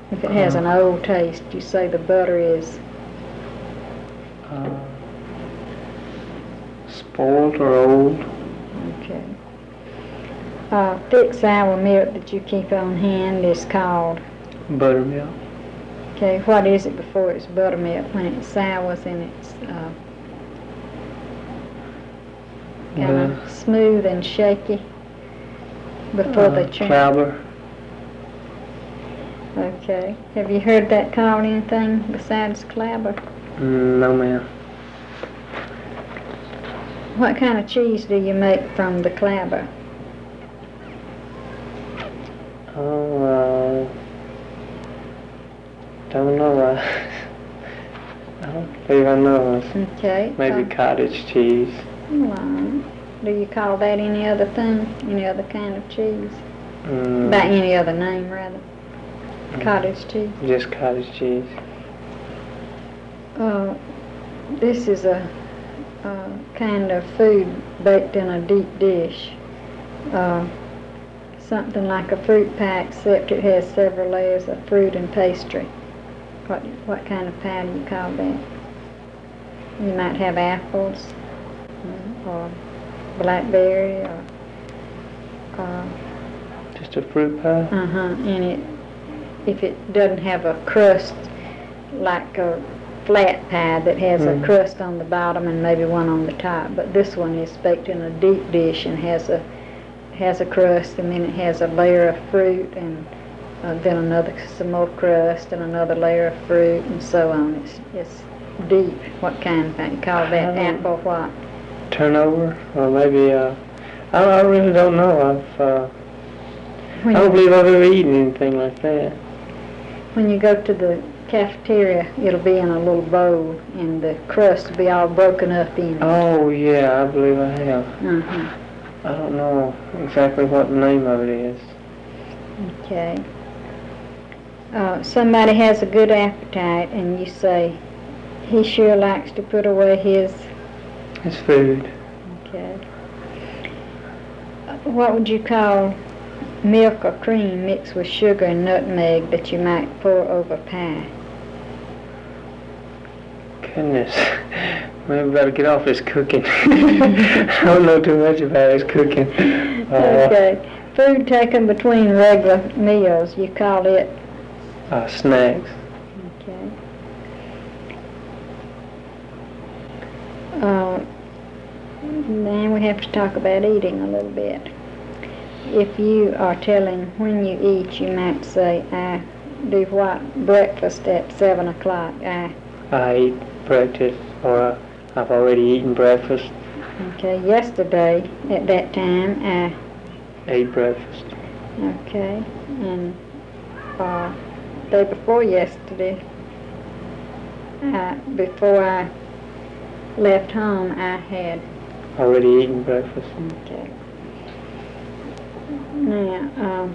If it has an old taste, you say the butter is spoiled or old. okay. Thick sour milk that you keep on hand is called Buttermilk. okay. What is it before it's buttermilk? When it sours and it's kind of smooth and shaky before they change. Clabber. Okay. Have you heard that called anything besides clabber? No, ma'am. What kind of cheese do you make from the clabber? Oh, don't know. I don't believe I know. Okay. Maybe cottage cheese. Well, do you call that any other thing? Any other kind of cheese? Mm, By any other name, rather? Cottage cheese? Just cottage cheese. This is a kind of food baked in a deep dish. Something like a fruit pie, except it has several layers of fruit and pastry. What kind of pie do you call that? You might have apples, or blackberry, or Just a fruit pie? and if it doesn't have a crust like a flat pie that has a crust on the bottom and maybe one on the top, but this one is baked in a deep dish and has a crust, and then it has a layer of fruit, and then some more crust and another layer of fruit, and so on. It's deep. What kind of pie? You call that apple what? Turnover? Or maybe, I really don't know. I don't believe I've ever eaten anything like that. When you go to the cafeteria, it'll be in a little bowl, and the crust will be all broken up in it. Oh, yeah, I believe I have. I don't know exactly what the name of it is. Okay. Somebody has a good appetite, and you say, he sure likes to put away his food. Okay. What would you call milk or cream mixed with sugar and nutmeg that you might pour over pie? Goodness. Maybe we better get off this cooking. I don't know too much about this cooking. Okay. Food taken between regular meals, you call it? Snacks. Okay. Then we have to talk about eating a little bit. If you are telling when you eat, you might say, I do what? Breakfast at 7 o'clock. I eat breakfast, or I've already eaten breakfast. Okay, yesterday at that time I ate breakfast. Okay, and day before yesterday, before I left home, I had already eaten breakfast. Okay. Now,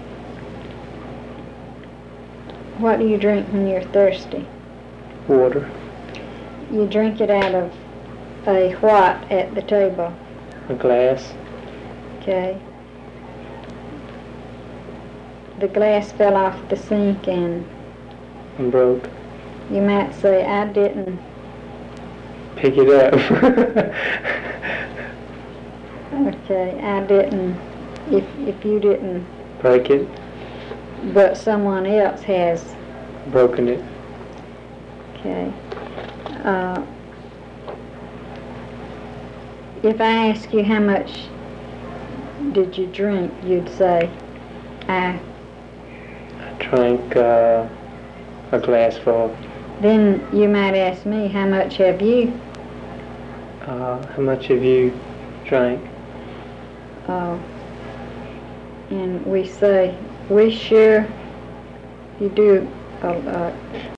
what do you drink when you're thirsty? Water. You drink it out of a what at the table? A glass. Okay. The glass fell off the sink and broke. You might say, I didn't pick it up. Okay, I didn't, if you didn't break it, but someone else has broken it. Okay. If I ask you how much did you drink, you'd say, I drank a glass full. Then you might ask me, how much have you? How much have you drank? And we say, we sure, you do